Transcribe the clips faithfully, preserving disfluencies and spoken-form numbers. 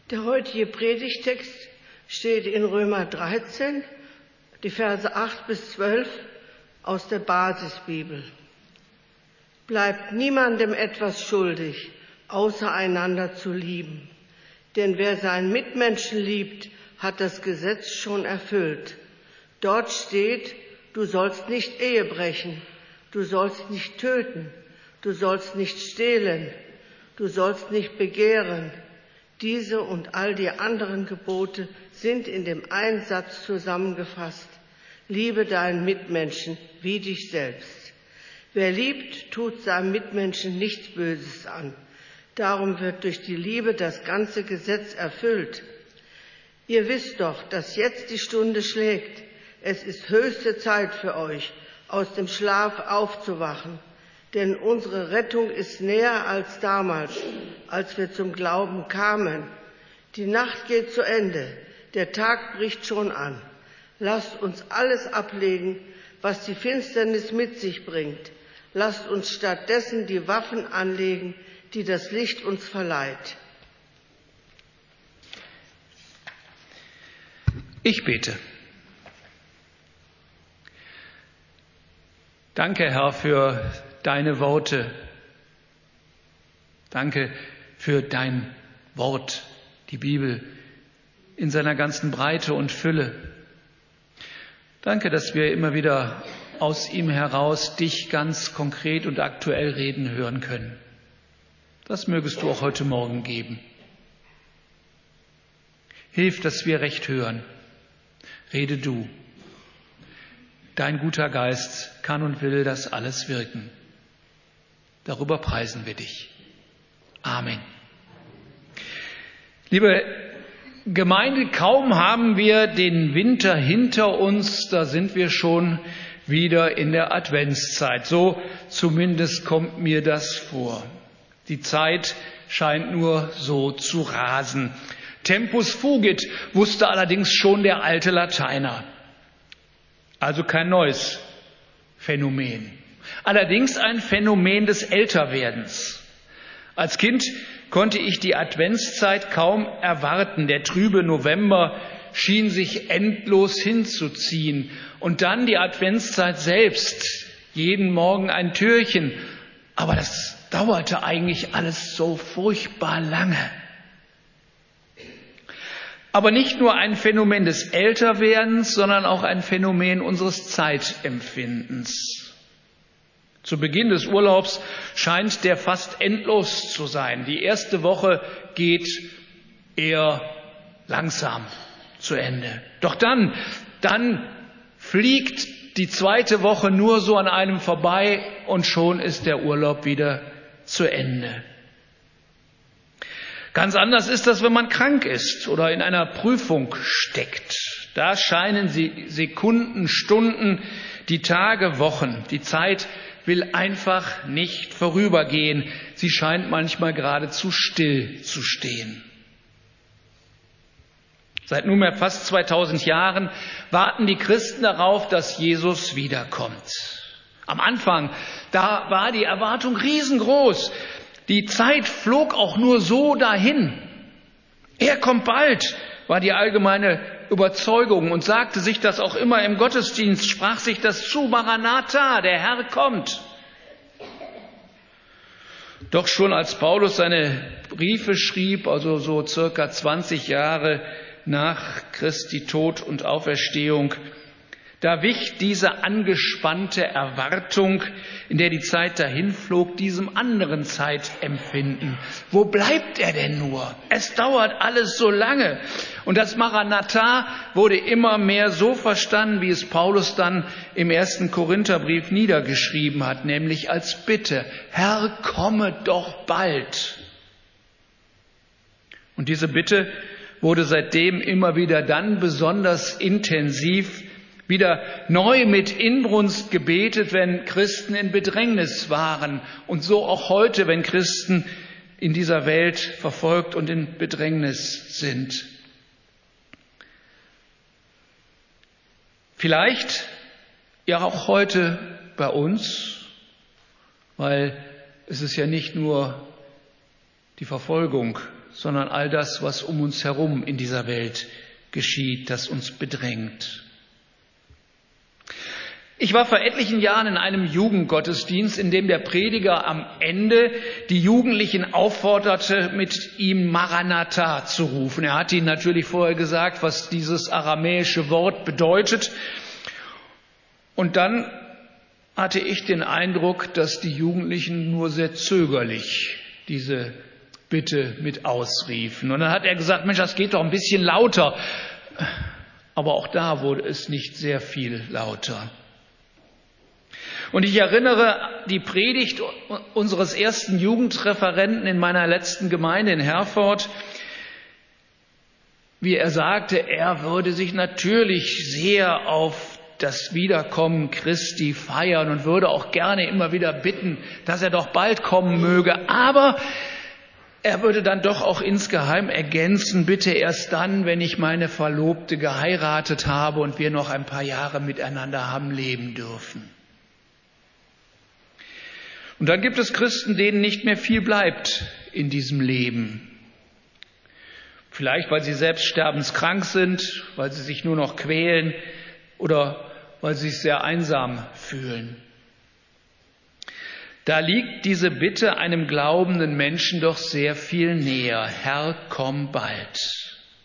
Der heutige Predigtext steht in Römer dreizehn, die Verse acht bis zwölf aus der Basisbibel. Bleibt niemandem etwas schuldig, außer einander zu lieben. Denn wer seinen Mitmenschen liebt, hat das Gesetz schon erfüllt. Dort steht, du sollst nicht Ehe brechen, du sollst nicht töten, du sollst nicht stehlen, du sollst nicht begehren. Diese und all die anderen Gebote sind in dem einen Satz zusammengefasst. Liebe deinen Mitmenschen wie dich selbst. Wer liebt, tut seinem Mitmenschen nichts Böses an. Darum wird durch die Liebe das ganze Gesetz erfüllt. Ihr wisst doch, dass jetzt die Stunde schlägt. Es ist höchste Zeit für euch, aus dem Schlaf aufzuwachen. Denn unsere Rettung ist näher als damals, als wir zum Glauben kamen. Die Nacht geht zu Ende, der Tag bricht schon an. Lasst uns alles ablegen, was die Finsternis mit sich bringt. Lasst uns stattdessen die Waffen anlegen, die das Licht uns verleiht. Ich bete. Danke, Herr, für deine Worte. Danke für dein Wort, die Bibel, in seiner ganzen Breite und Fülle. Danke, dass wir immer wieder aus ihm heraus dich ganz konkret und aktuell reden hören können. Das mögest du auch heute Morgen geben. Hilf, dass wir recht hören. Rede du. Dein guter Geist kann und will das alles wirken. Darüber preisen wir dich. Amen. Liebe Gemeinde, kaum haben wir den Winter hinter uns, da sind wir schon wieder in der Adventszeit. So zumindest kommt mir das vor. Die Zeit scheint nur so zu rasen. Tempus fugit wusste allerdings schon der alte Lateiner. Also kein neues Phänomen. Allerdings ein Phänomen des Älterwerdens. Als Kind konnte ich die Adventszeit kaum erwarten. Der trübe November schien sich endlos hinzuziehen. Und dann die Adventszeit selbst. Jeden Morgen ein Türchen. Aber das dauerte eigentlich alles so furchtbar lange. Aber nicht nur ein Phänomen des Älterwerdens, sondern auch ein Phänomen unseres Zeitempfindens. Zu Beginn des Urlaubs scheint der fast endlos zu sein. Die erste Woche geht eher langsam zu Ende. Doch dann, dann fliegt die zweite Woche nur so an einem vorbei und schon ist der Urlaub wieder zu Ende. Ganz anders ist das, wenn man krank ist oder in einer Prüfung steckt. Da scheinen die Sekunden, Stunden, die Tage, Wochen. Die Zeit will einfach nicht vorübergehen. Sie scheint manchmal geradezu still zu stehen. Seit nunmehr fast zweitausend Jahren warten die Christen darauf, dass Jesus wiederkommt. Am Anfang, da war die Erwartung riesengroß. Die Zeit flog auch nur so dahin. Er kommt bald, war die allgemeine Überzeugung und sagte sich das auch immer im Gottesdienst, sprach sich das zu, Maranatha, der Herr kommt. Doch schon als Paulus seine Briefe schrieb, also so circa zwanzig Jahre nach Christi Tod und Auferstehung, da wich diese angespannte Erwartung, in der die Zeit dahinflog, diesem anderen Zeitempfinden. Wo bleibt er denn nur? Es dauert alles so lange. Und das Maranatha wurde immer mehr so verstanden, wie es Paulus dann im ersten Korintherbrief niedergeschrieben hat, nämlich als Bitte: Herr, komme doch bald. Und diese Bitte wurde seitdem immer wieder dann besonders intensiv wieder neu mit Inbrunst gebetet, wenn Christen in Bedrängnis waren. Und so auch heute, wenn Christen in dieser Welt verfolgt und in Bedrängnis sind. Vielleicht ja auch heute bei uns, weil es ist ja nicht nur die Verfolgung sondern all das, was um uns herum in dieser Welt geschieht, das uns bedrängt. Ich war vor etlichen Jahren in einem Jugendgottesdienst, in dem der Prediger am Ende die Jugendlichen aufforderte, mit ihm Maranatha zu rufen. Er hatte ihnen natürlich vorher gesagt, was dieses aramäische Wort bedeutet. Und dann hatte ich den Eindruck, dass die Jugendlichen nur sehr zögerlich diese Bitte mit ausriefen. Und dann hat er gesagt, Mensch, das geht doch ein bisschen lauter. Aber auch da wurde es nicht sehr viel lauter. Und ich erinnere die Predigt unseres ersten Jugendreferenten in meiner letzten Gemeinde in Herford, wie er sagte, er würde sich natürlich sehr auf das Wiederkommen Christi feiern und würde auch gerne immer wieder bitten, dass er doch bald kommen möge. Aber er würde dann doch auch insgeheim ergänzen, bitte erst dann, wenn ich meine Verlobte geheiratet habe und wir noch ein paar Jahre miteinander haben leben dürfen. Und dann gibt es Christen, denen nicht mehr viel bleibt in diesem Leben. Vielleicht, weil sie selbst sterbenskrank sind, weil sie sich nur noch quälen oder weil sie sich sehr einsam fühlen. Da liegt diese Bitte einem glaubenden Menschen doch sehr viel näher. Herr, komm bald.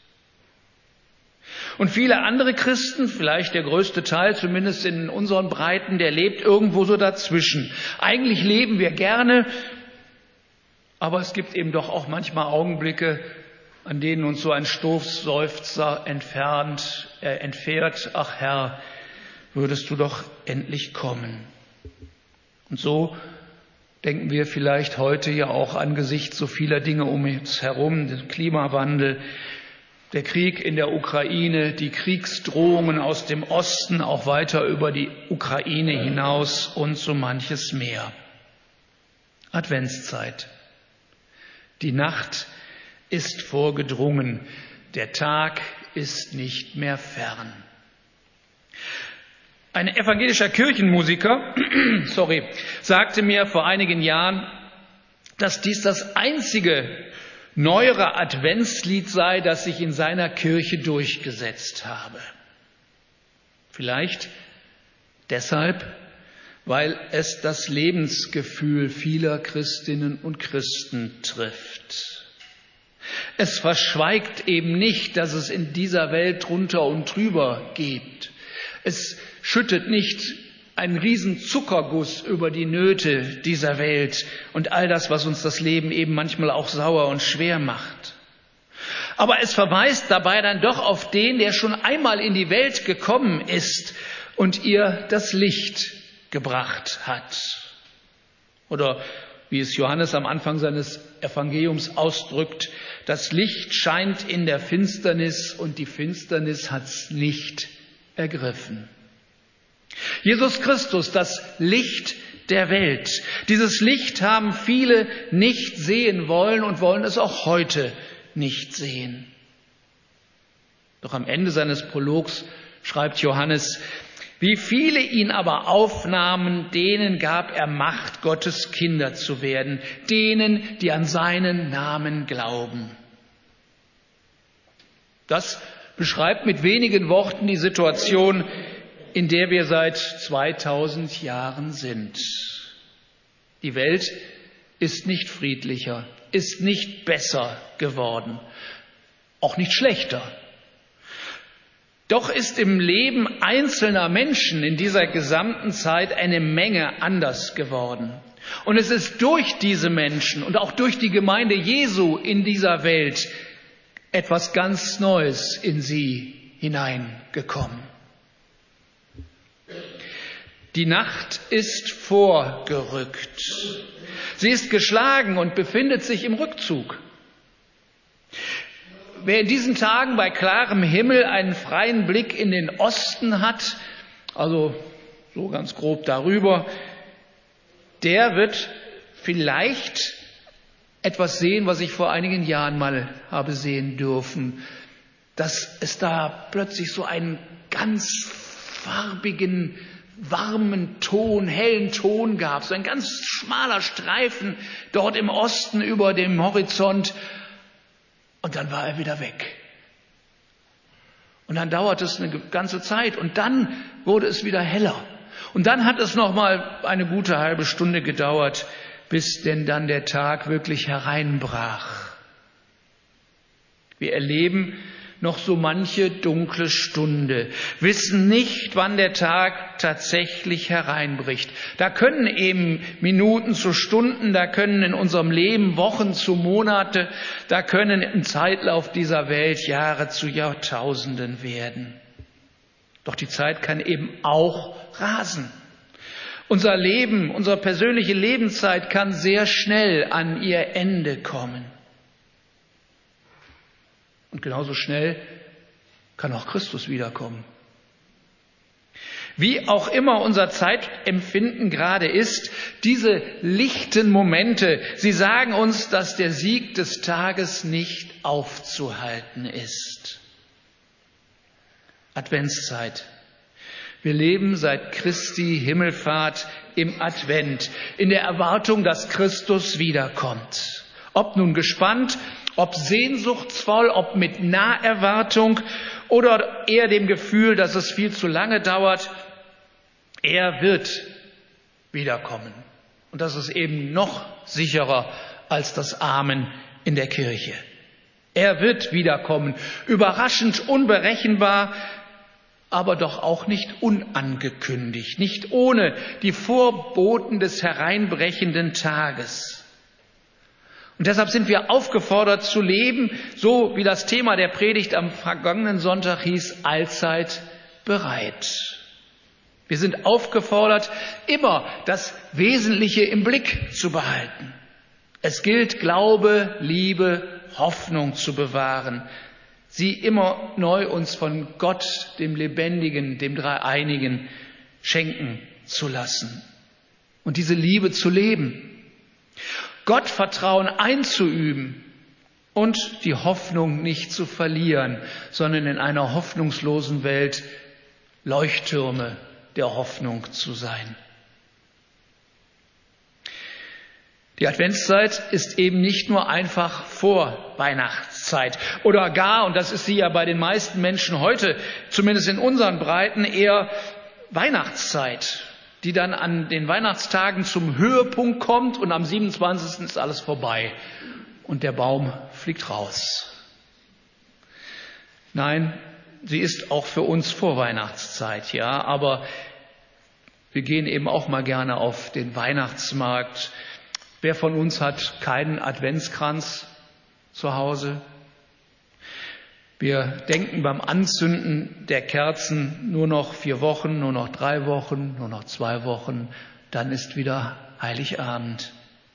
Und viele andere Christen, vielleicht der größte Teil, zumindest in unseren Breiten, der lebt irgendwo so dazwischen. Eigentlich leben wir gerne, aber es gibt eben doch auch manchmal Augenblicke, an denen uns so ein Stoßseufzer entfernt, äh, entfährt. Ach Herr, würdest du doch endlich kommen. Und so denken wir vielleicht heute ja auch angesichts so vieler Dinge um uns herum, den Klimawandel, der Krieg in der Ukraine, die Kriegsdrohungen aus dem Osten, auch weiter über die Ukraine hinaus und so manches mehr. Adventszeit. Die Nacht ist vorgedrungen, der Tag ist nicht mehr fern. Ein evangelischer Kirchenmusiker, sorry, sagte mir vor einigen Jahren, dass dies das einzige neuere Adventslied sei, das sich in seiner Kirche durchgesetzt habe. Vielleicht deshalb, weil es das Lebensgefühl vieler Christinnen und Christen trifft. Es verschweigt eben nicht, dass es in dieser Welt drunter und drüber geht. Es schüttet nicht einen riesen Zuckerguss über die Nöte dieser Welt und all das, was uns das Leben eben manchmal auch sauer und schwer macht. Aber es verweist dabei dann doch auf den, der schon einmal in die Welt gekommen ist und ihr das Licht gebracht hat. Oder wie es Johannes am Anfang seines Evangeliums ausdrückt, das Licht scheint in der Finsternis und die Finsternis hat's nicht ergriffen. Jesus Christus, das Licht der Welt. Dieses Licht haben viele nicht sehen wollen und wollen es auch heute nicht sehen. Doch am Ende seines Prologs schreibt Johannes, wie viele ihn aber aufnahmen, denen gab er Macht, Gottes Kinder zu werden, denen, die an seinen Namen glauben. Das beschreibt mit wenigen Worten die Situation, in der wir seit zweitausend Jahren sind. Die Welt ist nicht friedlicher, ist nicht besser geworden, auch nicht schlechter. Doch ist im Leben einzelner Menschen in dieser gesamten Zeit eine Menge anders geworden. Und es ist durch diese Menschen und auch durch die Gemeinde Jesu in dieser Welt etwas ganz Neues in sie hineingekommen. Die Nacht ist vorgerückt. Sie ist geschlagen und befindet sich im Rückzug. Wer in diesen Tagen bei klarem Himmel einen freien Blick in den Osten hat, also so ganz grob darüber, der wird vielleicht etwas sehen, was ich vor einigen Jahren mal habe sehen dürfen, dass es da plötzlich so einen ganz farbigen, warmen Ton, hellen Ton gab, so ein ganz schmaler Streifen dort im Osten über dem Horizont. Und dann war er wieder weg. Und dann dauerte es eine ganze Zeit und dann wurde es wieder heller. Und dann hat es noch mal eine gute halbe Stunde gedauert, bis denn dann der Tag wirklich hereinbrach. Wir erleben noch so manche dunkle Stunde, wissen nicht, wann der Tag tatsächlich hereinbricht. Da können eben Minuten zu Stunden, da können in unserem Leben Wochen zu Monate, da können im Zeitlauf dieser Welt Jahre zu Jahrtausenden werden. Doch die Zeit kann eben auch rasen. Unser Leben, unsere persönliche Lebenszeit kann sehr schnell an ihr Ende kommen. Und genauso schnell kann auch Christus wiederkommen. Wie auch immer unser Zeitempfinden gerade ist, diese lichten Momente, sie sagen uns, dass der Sieg des Tages nicht aufzuhalten ist. Adventszeit. Wir leben seit Christi Himmelfahrt im Advent, in der Erwartung, dass Christus wiederkommt. Ob nun gespannt, ob sehnsuchtsvoll, ob mit Naherwartung oder eher dem Gefühl, dass es viel zu lange dauert, er wird wiederkommen. Und das ist eben noch sicherer als das Amen in der Kirche. Er wird wiederkommen, überraschend, unberechenbar, aber doch auch nicht unangekündigt, nicht ohne die Vorboten des hereinbrechenden Tages. Und deshalb sind wir aufgefordert zu leben, so wie das Thema der Predigt am vergangenen Sonntag hieß, allzeit bereit. Wir sind aufgefordert, immer das Wesentliche im Blick zu behalten. Es gilt, Glaube, Liebe, Hoffnung zu bewahren, sie immer neu uns von Gott, dem Lebendigen, dem Dreieinigen, schenken zu lassen und diese Liebe zu leben. Gottvertrauen einzuüben und die Hoffnung nicht zu verlieren, sondern in einer hoffnungslosen Welt Leuchttürme der Hoffnung zu sein. Die Adventszeit ist eben nicht nur einfach Vorweihnachtszeit oder gar, und das ist sie ja bei den meisten Menschen heute, zumindest in unseren Breiten, eher Weihnachtszeit, die dann an den Weihnachtstagen zum Höhepunkt kommt und am siebenundzwanzigsten ist alles vorbei und der Baum fliegt raus. Nein, sie ist auch für uns Vorweihnachtszeit, ja, aber wir gehen eben auch mal gerne auf den Weihnachtsmarkt. Wer von uns hat keinen Adventskranz zu Hause? Wir denken beim Anzünden der Kerzen nur noch vier Wochen, nur noch drei Wochen, nur noch zwei Wochen, dann ist wieder Heiligabend.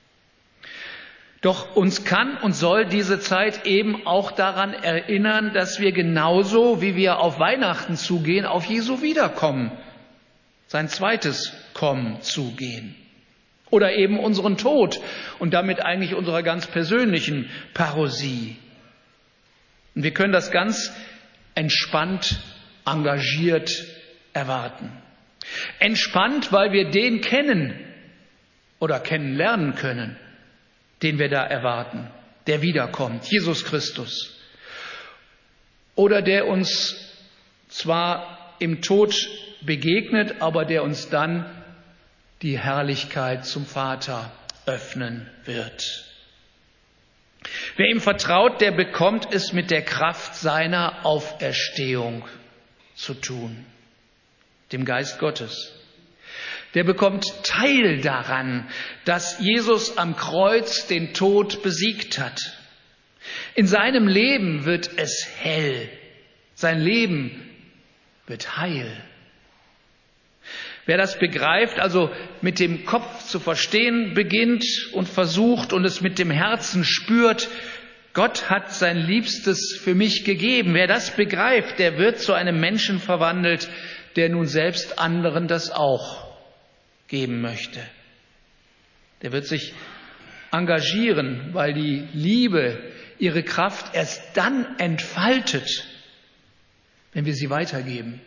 Doch uns kann und soll diese Zeit eben auch daran erinnern, dass wir genauso, wie wir auf Weihnachten zugehen, auf Jesu Wiederkommen, sein zweites Kommen zugehen. Oder eben unseren Tod und damit eigentlich unserer ganz persönlichen Parosie. Und wir können das ganz entspannt, engagiert erwarten. Entspannt, weil wir den kennen oder kennenlernen können, den wir da erwarten, der wiederkommt, Jesus Christus. Oder der uns zwar im Tod begegnet, aber der uns dann die Herrlichkeit zum Vater öffnen wird. Wer ihm vertraut, der bekommt es mit der Kraft seiner Auferstehung zu tun, dem Geist Gottes. Der bekommt Teil daran, dass Jesus am Kreuz den Tod besiegt hat. In seinem Leben wird es hell, sein Leben wird heil. Wer das begreift, also mit dem Kopf zu verstehen beginnt und versucht und es mit dem Herzen spürt, Gott hat sein Liebstes für mich gegeben. Wer das begreift, der wird zu einem Menschen verwandelt, der nun selbst anderen das auch geben möchte. Der wird sich engagieren, weil die Liebe ihre Kraft erst dann entfaltet, wenn wir sie weitergeben.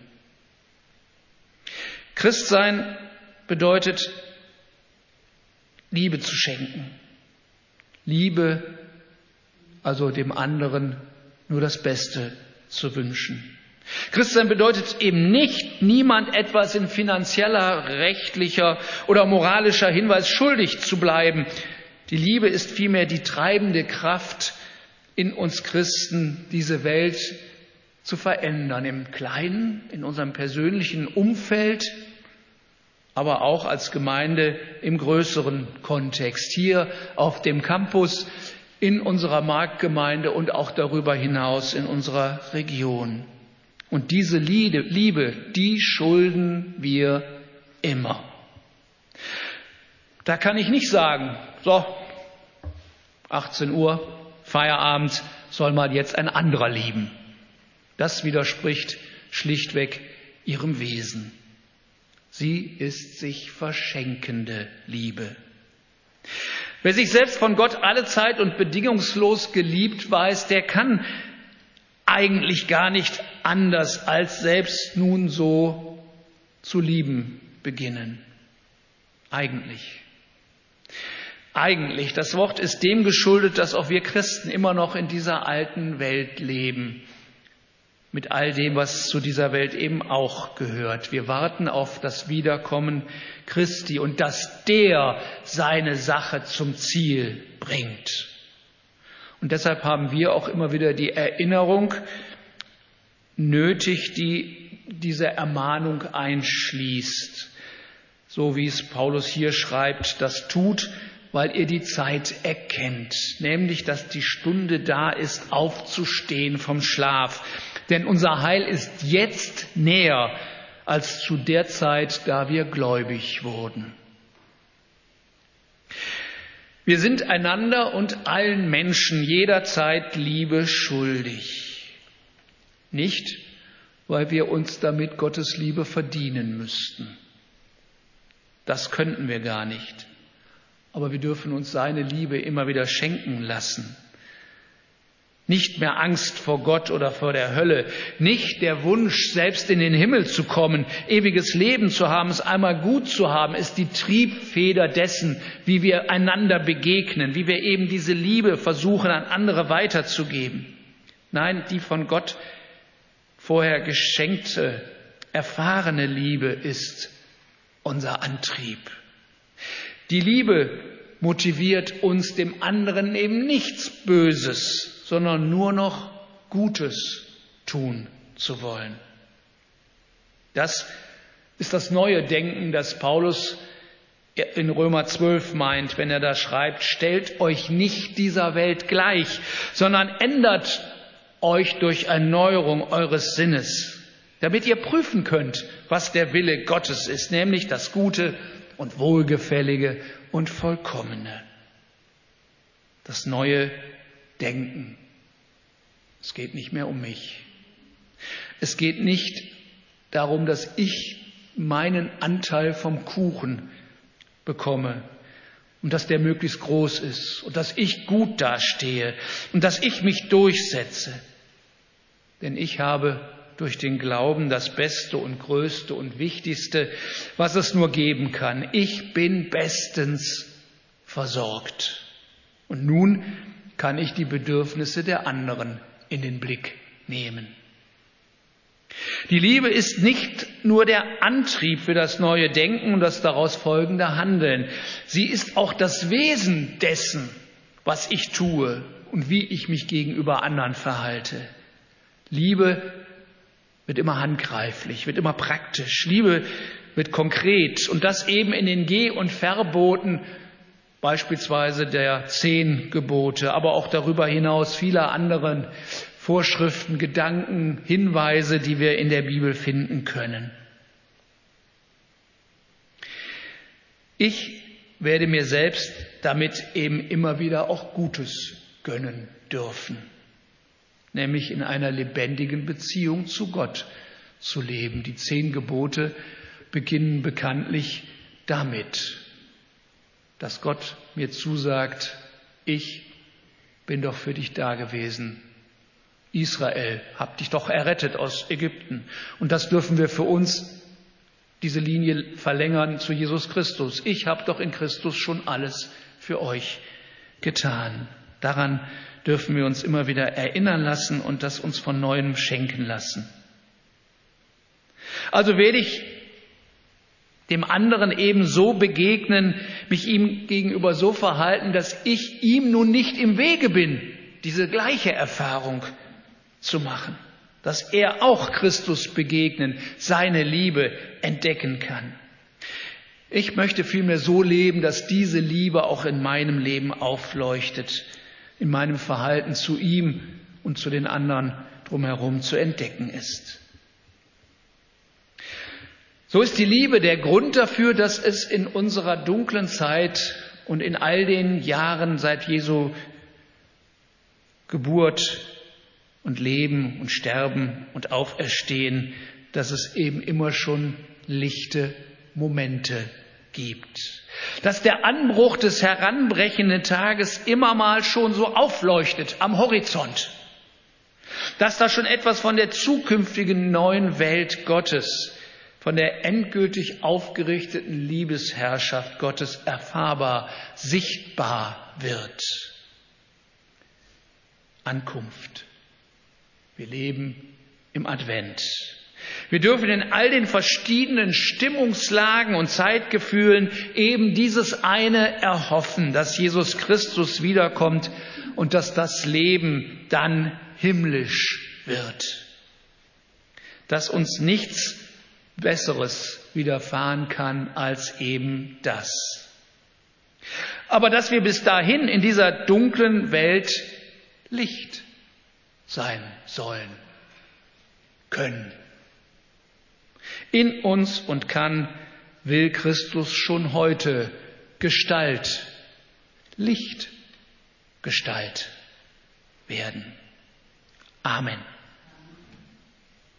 Christsein bedeutet, Liebe zu schenken, Liebe also dem anderen nur das Beste zu wünschen. Christsein bedeutet eben nicht, niemand etwas in finanzieller, rechtlicher oder moralischer Hinweis schuldig zu bleiben. Die Liebe ist vielmehr die treibende Kraft in uns Christen, diese Welt zu verändern, im Kleinen, in unserem persönlichen Umfeld, aber auch als Gemeinde im größeren Kontext, hier auf dem Campus, in unserer Marktgemeinde und auch darüber hinaus in unserer Region. Und diese Liebe, die schulden wir immer. Da kann ich nicht sagen, so, achtzehn Uhr, Feierabend, soll mal jetzt ein anderer lieben. Das widerspricht schlichtweg ihrem Wesen. Sie ist sich verschenkende Liebe. Wer sich selbst von Gott alle Zeit und bedingungslos geliebt weiß, der kann eigentlich gar nicht anders als selbst nun so zu lieben beginnen. Eigentlich. Eigentlich. Das Wort ist dem geschuldet, dass auch wir Christen immer noch in dieser alten Welt leben. Mit all dem, was zu dieser Welt eben auch gehört. Wir warten auf das Wiederkommen Christi und dass der seine Sache zum Ziel bringt. Und deshalb haben wir auch immer wieder die Erinnerung nötig, die diese Ermahnung einschließt. So wie es Paulus hier schreibt, das tut, weil ihr die Zeit erkennt, nämlich, dass die Stunde da ist, aufzustehen vom Schlaf. Denn unser Heil ist jetzt näher als zu der Zeit, da wir gläubig wurden. Wir sind einander und allen Menschen jederzeit Liebe schuldig. Nicht, weil wir uns damit Gottes Liebe verdienen müssten. Das könnten wir gar nicht. Aber wir dürfen uns seine Liebe immer wieder schenken lassen. Nicht mehr Angst vor Gott oder vor der Hölle, nicht der Wunsch, selbst in den Himmel zu kommen, ewiges Leben zu haben, es einmal gut zu haben, ist die Triebfeder dessen, wie wir einander begegnen, wie wir eben diese Liebe versuchen, an andere weiterzugeben. Nein, die von Gott vorher geschenkte, erfahrene Liebe ist unser Antrieb. Die Liebe motiviert uns, dem anderen eben nichts Böses, sondern nur noch Gutes tun zu wollen. Das ist das neue Denken, das Paulus in Römer zwölf meint, wenn er da schreibt, stellt euch nicht dieser Welt gleich, sondern ändert euch durch Erneuerung eures Sinnes, damit ihr prüfen könnt, was der Wille Gottes ist, nämlich das Gute und Wohlgefällige und Vollkommene. Das neue Denken. Es geht nicht mehr um mich. Es geht nicht darum, dass ich meinen Anteil vom Kuchen bekomme und dass der möglichst groß ist und dass ich gut dastehe und dass ich mich durchsetze. Denn ich habe durch den Glauben das Beste und Größte und Wichtigste, was es nur geben kann. Ich bin bestens versorgt. Und nun kann ich die Bedürfnisse der anderen in den Blick nehmen. Die Liebe ist nicht nur der Antrieb für das neue Denken und das daraus folgende Handeln. Sie ist auch das Wesen dessen, was ich tue und wie ich mich gegenüber anderen verhalte. Liebe wird immer handgreiflich, wird immer praktisch. Liebe wird konkret und das eben in den Geh- und Verboten, beispielsweise der zehn Gebote, aber auch darüber hinaus vieler anderen Vorschriften, Gedanken, Hinweise, die wir in der Bibel finden können. Ich werde mir selbst damit eben immer wieder auch Gutes gönnen dürfen, nämlich in einer lebendigen Beziehung zu Gott zu leben. Die zehn Gebote beginnen bekanntlich damit, dass Gott mir zusagt, ich bin doch für dich da gewesen. Israel, hab dich doch errettet aus Ägypten. Und das dürfen wir für uns, diese Linie verlängern zu Jesus Christus. Ich habe doch in Christus schon alles für euch getan. Daran dürfen wir uns immer wieder erinnern lassen und das uns von Neuem schenken lassen. Also werde ich dem anderen eben so begegnen, mich ihm gegenüber so verhalten, dass ich ihm nun nicht im Wege bin, diese gleiche Erfahrung zu machen, dass er auch Christus begegnen, seine Liebe entdecken kann. Ich möchte vielmehr so leben, dass diese Liebe auch in meinem Leben aufleuchtet, in meinem Verhalten zu ihm und zu den anderen drumherum zu entdecken ist. So ist die Liebe der Grund dafür, dass es in unserer dunklen Zeit und in all den Jahren seit Jesu Geburt und Leben und Sterben und Auferstehen, dass es eben immer schon lichte Momente gibt. Dass der Anbruch des heranbrechenden Tages immer mal schon so aufleuchtet am Horizont. Dass da schon etwas von der zukünftigen neuen Welt Gottes, von der endgültig aufgerichteten Liebesherrschaft Gottes erfahrbar, sichtbar wird. Ankunft. Wir leben im Advent. Wir dürfen in all den verschiedenen Stimmungslagen und Zeitgefühlen eben dieses eine erhoffen, dass Jesus Christus wiederkommt und dass das Leben dann himmlisch wird. Dass uns nichts Besseres widerfahren kann als eben das. Aber dass wir bis dahin in dieser dunklen Welt Licht sein sollen, können. In uns und kann, will Christus schon heute Gestalt, Lichtgestalt werden. Amen.